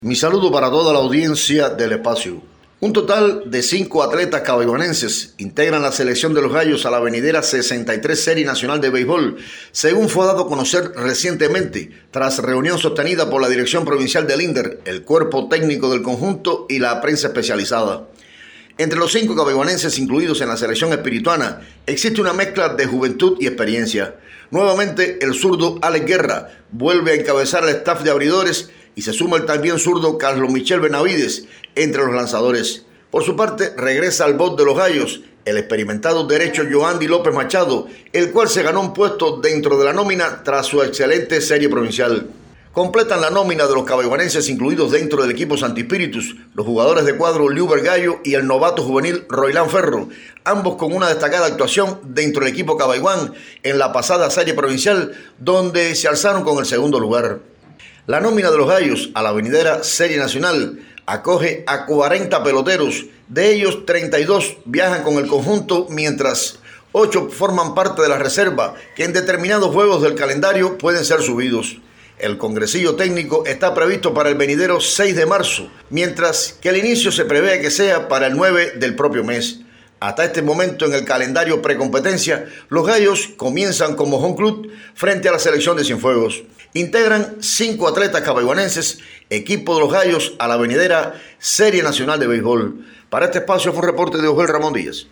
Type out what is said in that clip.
Mi saludo para toda la audiencia del espacio. Un total de 5 atletas cabaiguanenses integran la selección de los Gallos a la venidera 63 Serie Nacional de Béisbol, según fue dado a conocer recientemente, tras reunión sostenida por la Dirección Provincial del INDER, el cuerpo técnico del conjunto y la prensa especializada. Entre los 5 cabaiguanenses incluidos en la selección espirituana, existe una mezcla de juventud y experiencia. Nuevamente, el zurdo Alex Guerra vuelve a encabezar el staff de abridores y se suma el también zurdo Carlos Michel Benavides entre los lanzadores. Por su parte, regresa al box de los Gallos el experimentado derecho Joandy López Machado, el cual se ganó un puesto dentro de la nómina tras su excelente serie provincial. Completan la nómina de los cabaiguanenses incluidos dentro del equipo Santi Spíritus, los jugadores de cuadro Liuber Gallo y el novato juvenil Roilán Ferro, ambos con una destacada actuación dentro del equipo cabaiguán en la pasada serie provincial, donde se alzaron con el segundo lugar. La nómina de los Gallos a la venidera Serie Nacional acoge a 40 peloteros, de ellos 32 viajan con el conjunto, mientras 8 forman parte de la reserva, que en determinados juegos del calendario pueden ser subidos. El congresillo técnico está previsto para el venidero 6 de marzo, mientras que el inicio se prevé que sea para el 9 del propio mes. Hasta este momento en el calendario precompetencia, los Gallos comienzan como home club frente a la selección de Cienfuegos. Integran 5 atletas cabaiguanenses, equipo de los Gallos a la venidera Serie Nacional de Béisbol. Para este espacio fue un reporte de Osbel Ramón Díaz.